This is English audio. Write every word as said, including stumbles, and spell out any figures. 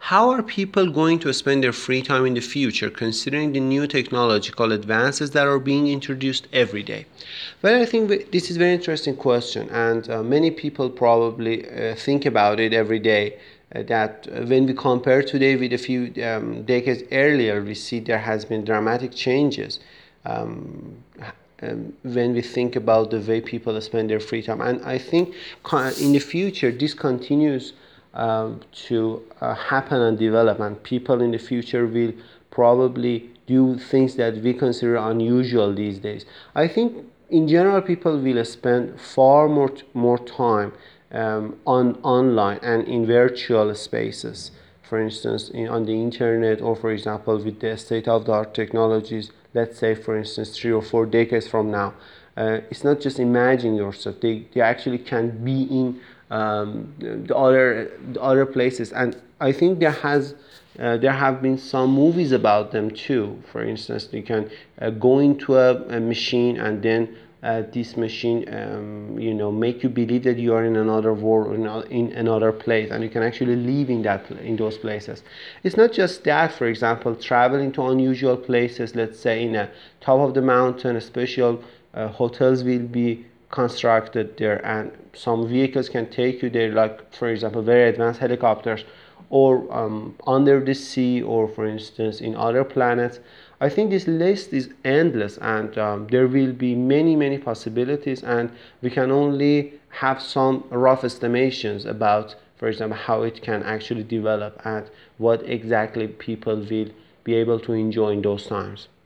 How are people going to spend their free time in the future, considering the new technological advances that are being introduced every day? Well, I think this is a very interesting question, and uh, many people probably uh, think about it every day. Uh, that uh, when we compare today with a few um, decades earlier, we see there has been dramatic changes. Um, um, when we think about the way people spend their free time, and I think in the future this continues um, to uh, happen and develop, and people in the future will probably do things that we consider unusual these days. I think in general people will spend far more more time um, on online and in virtual spaces, for instance in, on the internet, or for example with the state-of-the-art technologies. Let's say for instance three or four decades from now, uh, it's not just imagine yourself, they, they actually can be in um, the other the other places. And I think there has uh, there have been some movies about them too. For instance, you can uh, go into a, a machine, and then uh, this machine um, you know make you believe that you are in another world, or in another place, and you can actually live in that in those places. It's not just that. For example, traveling to unusual places, let's say in a top of the mountain, special uh, hotels will be constructed there, and some vehicles can take you there, like for example very advanced helicopters, or um, under the sea, or for instance in other planets. I think this list is endless, and um, there will be many many possibilities, and we can only have some rough estimations about, for example, how it can actually develop and what exactly people will be able to enjoy in those times.